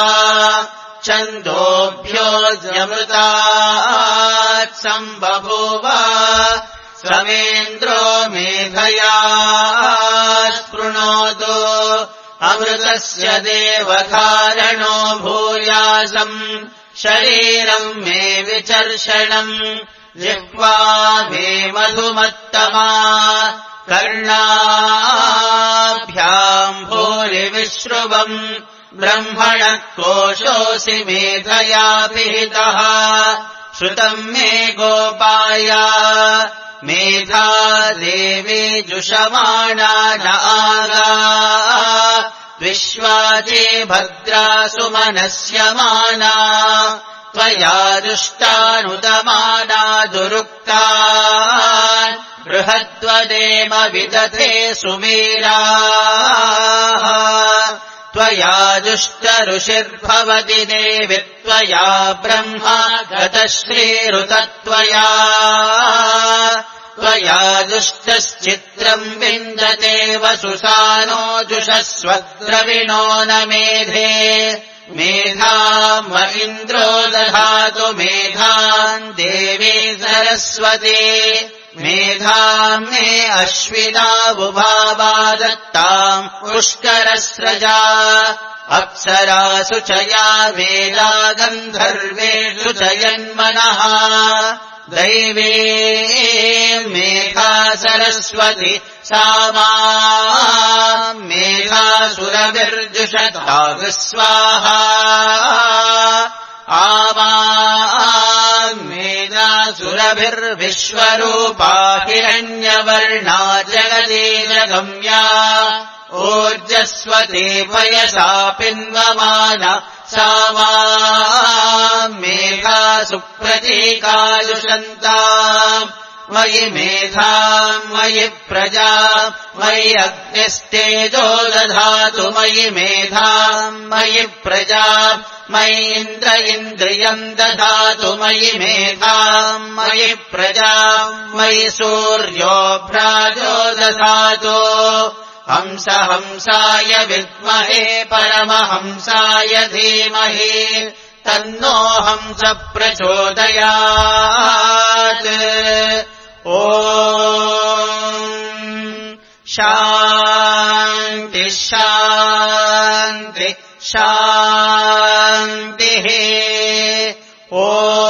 छन्दोभ्योऽमृतात् सम्बभूव समेन्द्रो मेधया स्पृणोतु अमृतस्य देवधारणो भूयासम् शरीरम् मे विचर्षणम् जिह्वा मे मधुमत्तमा कर्णाभ्याम् भूरिविश्रुवम् ब्रह्मणः कोशोऽसि मेधया पिहितः श्रुतम् मे गोपाय मेधा देवी जुषमाणा न आगा विश्वाचे भद्रा सुमनस्यमाना त्वया दुष्टानुदमाना दुरुक्तान् बृहद्वदेम विदधे सुमीराः त्वया दुष्टऋषिर्भवति देवि त्वया ब्रह्मा गतश्रीरुतत्वया त्वया दुष्टश्चित्रम् विन्दते वसुसानो जुषस्वद्रविणो न मेधे मेधाम् इन्द्रो दधातु मेधाम् देवी सरस्वती मेधाम् मे अश्विनावुभावा दत्ताम् पुष्करस्रजा अप्सरासु च या वेदा गन्धर्वेषु च यन्मनः दैवे मेधा सरस्वती सा माम् मेधासुरभिर्जुषतागस्वाहा आमाम् मेधासुरभिर्विश्वरूपा हिरण्यवर्णा जगदीजगम्या ऊर्जस्वती पयसा पिन्वमाना सा माम् मेधा सुप्रतीकायुषन्ताम् मयि मेधाम् मयि प्रजा मयि अग्निस्तेजो दधातु मयि मेधाम् मयि प्रजा मयि इन्द्र इन्द्रियम् दधातु मयि मेधाम् मयि प्रजा मयि सूर्यो भ्राजो दधातु हंस हंसाय विद्महे परमहंसाय धीमहि तन्नो हंस प्रचोदयात् ॐ शान्ति शान्ति शान्तिः ॐ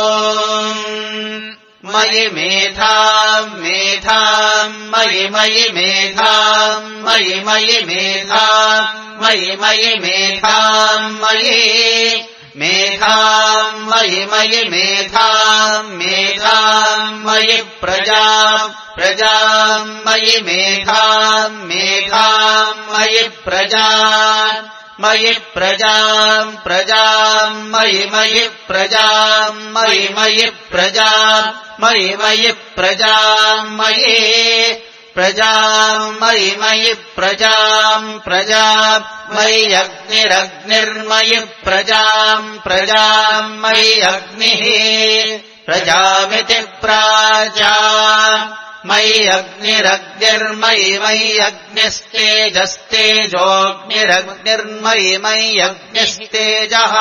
मयि मेधाम् मेधाम् मयि मयि मेधाम् मयि मयि मेधाम् मयि मयि मेधाम् मयि मेधाम् मयि मयि मेधाम् मेधाम् मयि प्रजाम् प्रजाम् मयि मेधाम् मेधाम् मयि प्रजाम् मयि प्रजाम् प्रजाम् मयि मयि प्रजाम् मयि मयि प्रजाम् मयि मयि प्रजाम् मयि प्रजाम् मयि मयि प्रजाम् प्रजाम् मयि अग्निरग्निर्मयि प्रजाम् प्रजाम् मयि अग्निः प्रजामिति प्राजा मयि अग्निरग्निर्मयि मयि अग्निस्तेजस्तेजोऽग्निरग्निर्मयि मयि अग्निस्तेजः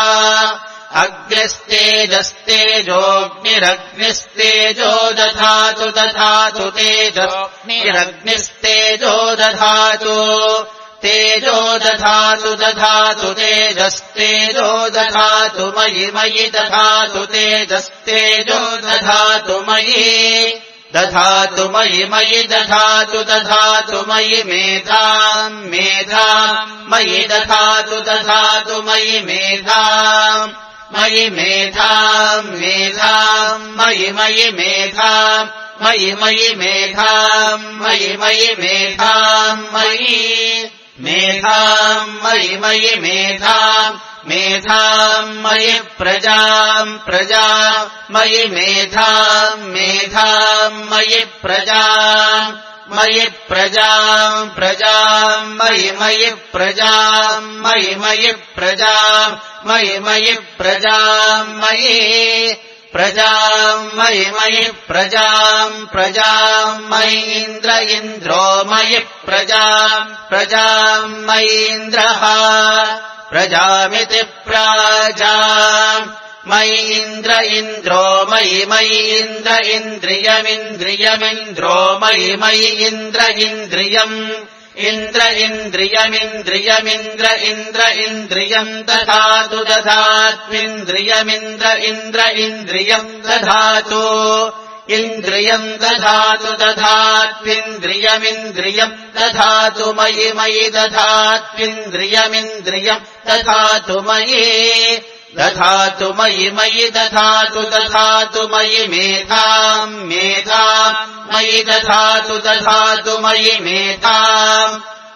अग्निस्तेजस्तेजोऽग्निरग्निस्तेजो दधातु दधातु तेजोऽग्निरग्निस्तेजो दधातु तेजो दधातु दधातु तेजस्तेजो दधातु मयि मयि दधातु तेजस्तेजो दधातु मयि दधातु मयि मयि दधातु दधातु मयि मेधाम् मेधाम् मयि दधातु दधातु मयि मेधाम् मयि मेधाम् मेधाम् मयि मयि मेधाम् मयि मयि मेधाम् मयि मयि मेधाम् मयि मेधाम् मयि मयि मेधाम् मेधाम् मयि प्रजाम् प्रजा मयि मेधाम् मेधाम् मयि प्रजाम् मयि प्रजाम् प्रजाम् मयि मयि प्रजाम् मयि मयि प्रजाम् मयि मयि प्रजाम् मयि प्रजाम् मयि मयि प्रजाम् प्रजाम् मयि इन्द्र इन्द्रो मयि प्रजाम् प्रजाम् मयि इन्द्रः प्रजामिति प्राजा मयि इन्द्र इन्द्रो मयि मयि इन्द्र इन्द्रियमिन्द्रियमिन्द्रो मयि मयि इन्द्र इन्द्रियम् इन्द्र इन्द्रियमिन्द्रियमिन्द्र इन्द्र इन्द्रियम् दधातु दधात्विन्द्रियमिन्द्र इन्द्र इन्द्रियम् दधातु इन्द्रियम् दधातु दधात्विन्द्रियमिन्द्रियम् दधातु मयि मयि दधात्विन्द्रियमिन्द्रियम् दधातु मयि दधातु मयि मयि दधातु दधातु मयि मेधाम् मेधाम् मयि दधातु दधातु मयि मेधाम्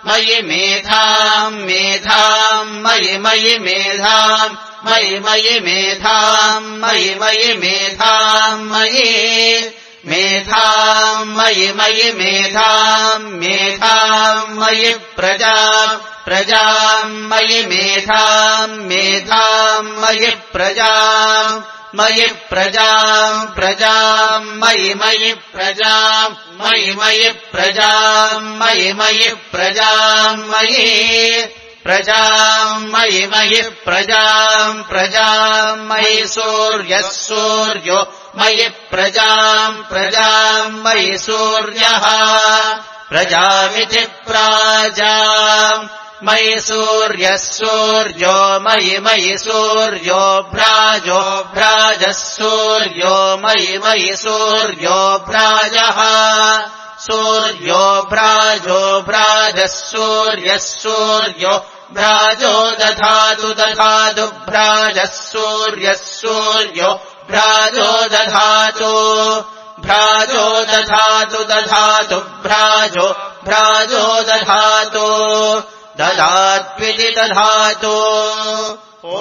मयि मेधाम् मेधाम् मयि मयि मेधाम् मयि मयि मेधाम् मयि मयि मेधाम् मयि मेधाम् मयि मयि मेधाम् मेधाम् मयि प्रजाम् प्रजाम् मयि मेधाम् मेधाम् मयि प्रजाम् मयि प्रजाम् प्रजाम् मयि मयि प्रजाम् मयि मयि प्रजाम् मयि मयि प्रजाम् मयि प्रजाम् मयि मयि प्रजाम् प्रजाम् मयि सूर्यः सूर्यो मयि प्रजाम् प्रजाम् मयि सूर्यः प्रजामिति प्राजाम् मयि सूर्यः सूर्यो मयि मयि सूर्यो भ्राजो भ्राजः सूर्यो मयि मयि सूर्यो भ्राजः सूर्यो भ्राजो भ्राजः सूर्यः सूर्यो भ्राजो दधातु दधातु भ्राजः सूर्यः सूर्यो भ्राजो दधातु भ्राजो दधातु दधातु भ्राजो भ्राजो दधातु ददात्विति दधातु ॐ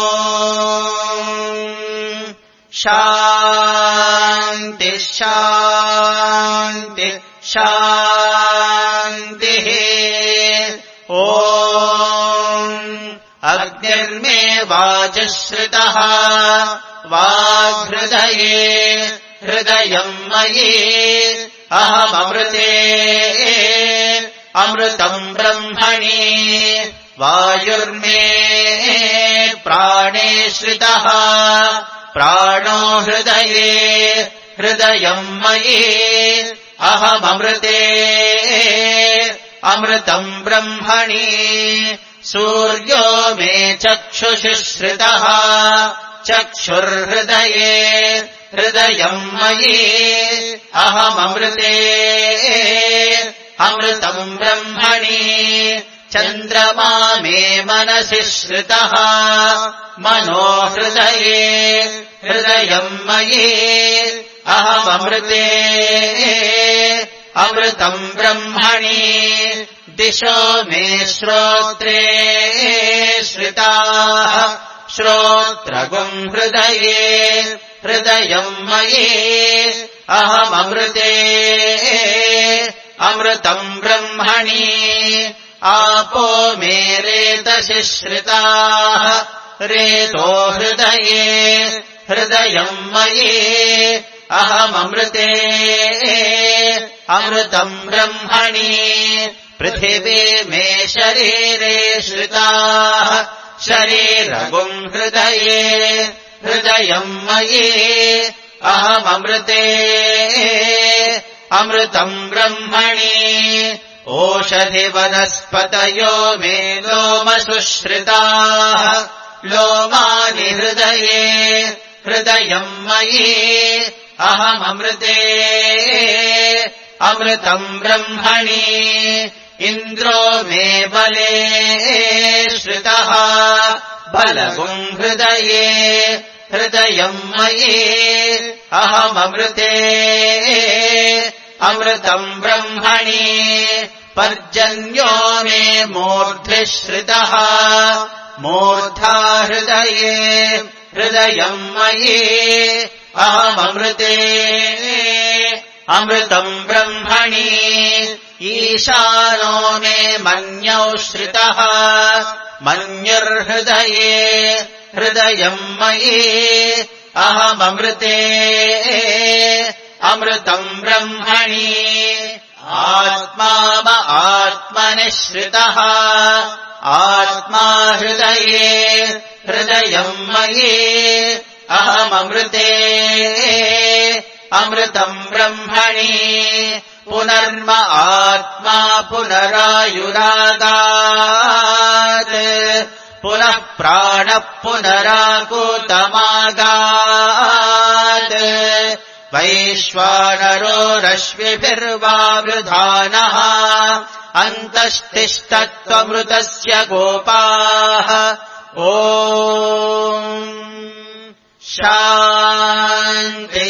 शान्ति शान्ति शान्तिः ॐ अग्निर्मे वाचश्रितः वाग्हृदये हृदयम् मयि अहममृते अमृतम् ब्रह्मणि वायुर्मे प्राणे श्रितः प्राणो हृदये हृदयम् मयि अहममृते अमृतम् ब्रह्मणि सूर्यो मे चक्षुषि श्रितः चक्षुर्हृदये हृदयम् मयि अहममृते अमृतम् ब्रह्मणि चन्द्रमा मे मनसि श्रितः मनो हृदये हृदयम् मयि अहममृते अमृतम् ब्रह्मणि दिशो मे श्रोत्रे श्रिताः श्रोत्रगुम् हृदये हृदयम् मयि अहममृते अमृतम् ब्रह्मणि आपो मे रेतसि श्रिताः रेतो हृदये हृदयम् मयि अहममृते अमृतम् ब्रह्मणि पृथिवी मे शरीरे श्रिताः शरीरगुम् हृदये हृदयम् मयि अहममृते अमृतम् ब्रह्मणि ओषधिवनस्पतयो मे लोमसुश्रिताः लोमानि हृदये हृदयम् मयि अहममृते अमृतम् ब्रह्मणि इन्द्रो मे बले श्रितः बलगुम् हृदये हृदयम् मयि अहममृते अमृतम् ब्रह्मणि पर्जन्यो मे मूर्ध्नि श्रितः मूर्धा हृदये हृदयम् मयि अहममृते अमृतम् ब्रह्मणि ईशानो मे मन्यौ श्रितः मन्युर्हृदये हृदयम् मयि अहममृते अमृतम् ब्रह्मणि आत्मा आत्मनिश्रितः आत्मा हृदये हृदयम् मयि अहममृते अमृतम् ब्रह्मणि पुनर्म आत्मा पुनरायुरागात् पुनः प्राणः पुनराकूतमागात् वैश्वानरो रश्मिभिर्वावृधानः अन्तस्तिष्ठत्वमृतस्य गोपाः ॐ शान्ति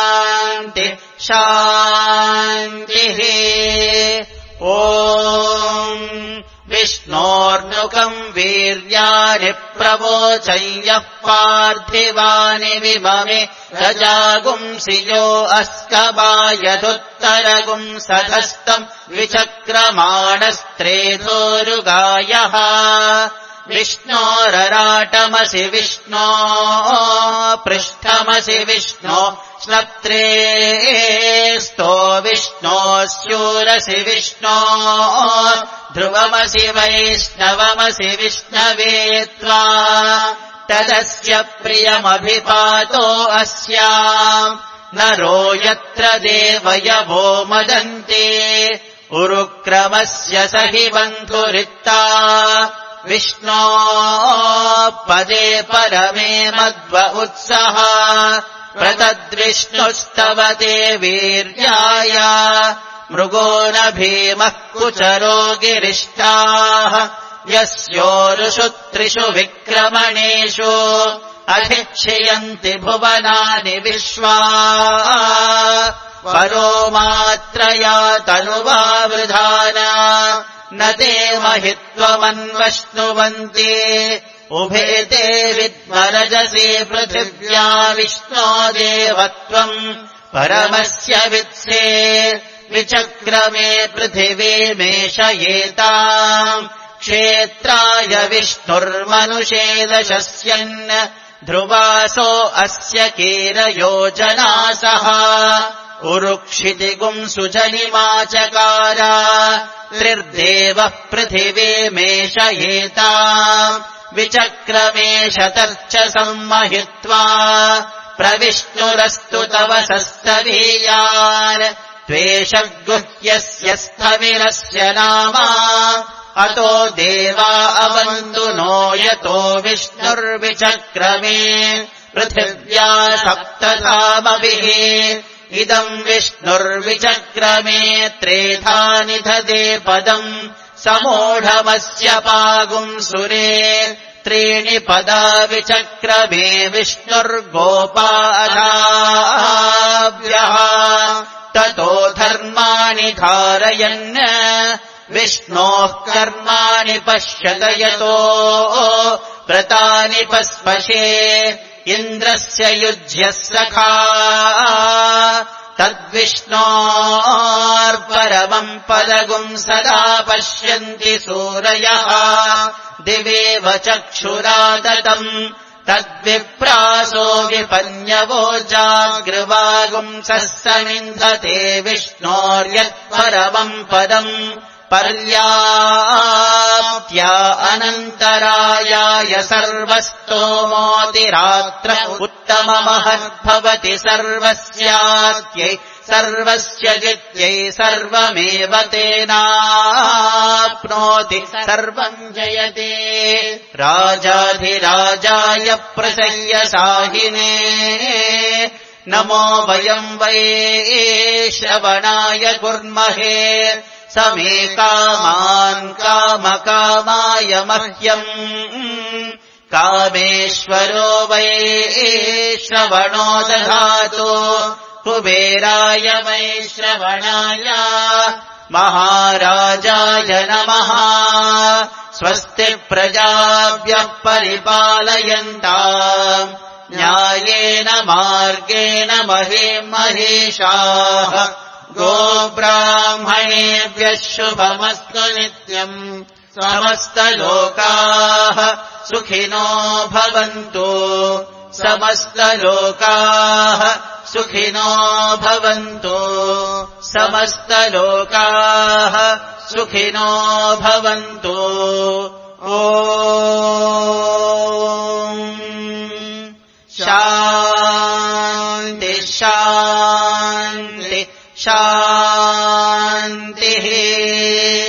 शान्ति शान्तिः ॐ विष्णोर्नुकम् वीर्याणि प्रवोचय्यः पार्थिवानि विममे रजागुंसि यो अस्कबायदुत्तरगुंसधस्तम् विचक्रमाणस्त्रेधोरुगायः विष्णोरराटमसि विष्णो पृष्ठमसि विष्णो स्नप्त्रेस्तो विष्णो स्यूरसि विष्णो ध्रुवमसि वैष्णवमसि विष्णवे त्वा तदस्य प्रियमभिपातो अस्याम् नरो यत्र देवयवो मदन्ते उरुक्रमस्य स हि बन्धुरित्ता विष्णो पदे परमे मध्व उत्सः प्रतद्विष्णुस्तवते वीर्याय मृगो न भीमः कुचरो गिरिष्टाः यस्योरुषु त्रिषु विक्रमणेषु अधिक्षयन्ति भुवनानि विश्वा परो मात्रया तनुवावृधाना न ते महित्वमन्वश्नुवन्ति उभे ते विद्मरजसि पृथिव्या विष्णो देवत्वम् परमस्य वित्से विचक्रमे पृथिवीमेषयेताम् क्षेत्राय विष्णुर्मनुषे दशस्यन् ध्रुवासो अस्य कीरयोजनासः उरुक्षितिगुंसु जनिमाचकार त्रिर्देवः पृथिवीमेषयेताम् विचक्रमेष तर्च सम्महित्वा प्रविष्णुरस्तु तव सस्तवीयान् त्वेषगुह्यस्य स्थविरस्य नाम अतो देवा अवन्तु नो यतो विष्णुर्विचक्रमे पृथिव्या सप्तधामभिः इदम् विष्णुर्विचक्रमे त्रेधा निधते पदम् समूढमस्य पागुंसुरे त्रीणि पदा विचक्रमे विष्णुर्गोपाधाभ्यः ततो धर्माणि धारयन् विष्णोः कर्माणि पश्यत यतो व्रतानि पस्पशे इन्द्रस्य युज्यः सखा तद्विष्णोर्परमम् पदगुम् सदा पश्यन्ति सूरयः दिवेव चक्षुरादतम् तद्विप्रासो विपन्यवो जागृवागुंसः समिन्धते विष्णोर्यत्परमम् पदम् पर्याप्त्या अनन्तरायाय सर्वस्तोमोतिरात्र उत्तममहद्भवति सर्वस्यात्यै सर्वस्य जित्यै सर्वमेव तेनाप्नोति सर्वम् जयते राजाधिराजाय प्रसह्य साहिने नमो वयम् वै श्रवणाय कुर्महे समे कामान् कामकामाय मह्यम् कामेश्वरो वै श्रवणो दधातु कुबेराय वै श्रवणाय महाराजाय नमः स्वस्ति प्रजाभ्यः परिपालयन्ताम् न्यायेन मार्गेण महीषाः गोब्राह्मणेभ्यः शुभमस्तु नित्यम् समस्तलोकाः सुखिनो भवन्तु समस्तलोकाः सुखिनो भवन्तु समस्तलोकाः सुखिनो भवन्तु ॐ शान्ति शान्ति शान्तिः